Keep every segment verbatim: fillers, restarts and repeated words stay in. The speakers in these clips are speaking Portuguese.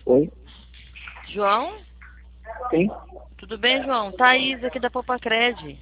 Oi? João? Sim? Tudo bem, João? Thaís aqui da Popacred.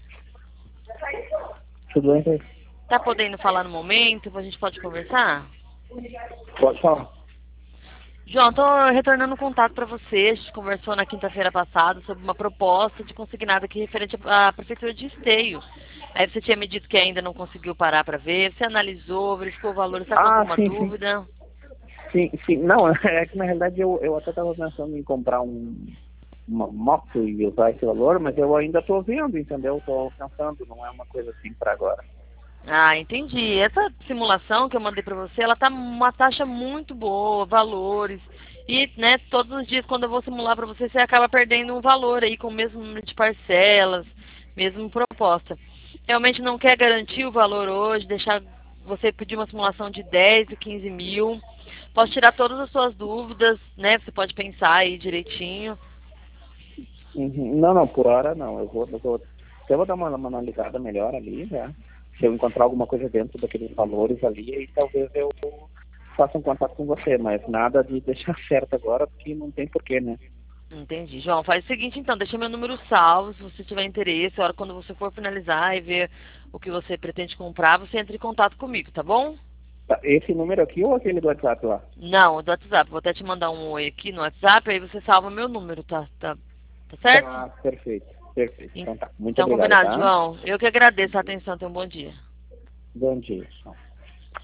Tudo bem, Thaís? Tá podendo falar no momento? A gente pode conversar? Pode falar. João, tô retornando um contato para você. A gente conversou na quinta-feira passada sobre uma proposta de consignado aqui referente à prefeitura de Esteio. Aí você tinha me dito que ainda não conseguiu parar para ver. Você analisou, verificou o valor, está com Ah, alguma sim, sim. dúvida? Sim, sim. Não, é que na realidade eu, eu até estava pensando em comprar um, uma moto e usar esse valor, mas eu ainda estou vendo, entendeu? Estou pensando, não é uma coisa assim para agora. Ah, entendi. Essa simulação que eu mandei para você, ela tá uma taxa muito boa, valores. E, né, todos os dias quando eu vou simular para você, você acaba perdendo um valor aí com o mesmo número de parcelas, mesmo proposta. Realmente não quer garantir o valor hoje, deixar você pedir uma simulação de dez e quinze mil. Posso tirar todas as suas dúvidas, né? Você pode pensar aí direitinho. Uhum. Não, não, por hora não. Eu vou, eu vou, eu vou dar uma, uma analisada melhor ali, né? Se eu encontrar alguma coisa dentro daqueles valores ali, aí talvez eu faça um contato com você, mas nada de deixar certo agora, porque não tem porquê, né? Entendi. João, faz o seguinte então, deixa meu número salvo, se você tiver interesse, a hora quando você for finalizar e ver o que você pretende comprar, você entra em contato comigo, tá bom? Tá, esse número aqui ou aquele do WhatsApp lá? Não, do WhatsApp. Vou até te mandar um oi aqui no WhatsApp, aí você salva meu número, tá? Tá, tá certo? Tá, perfeito, perfeito. Então tá. Muito Então, obrigado, combinado, tá? João. Eu que agradeço a atenção. Tenha um bom dia. Bom dia.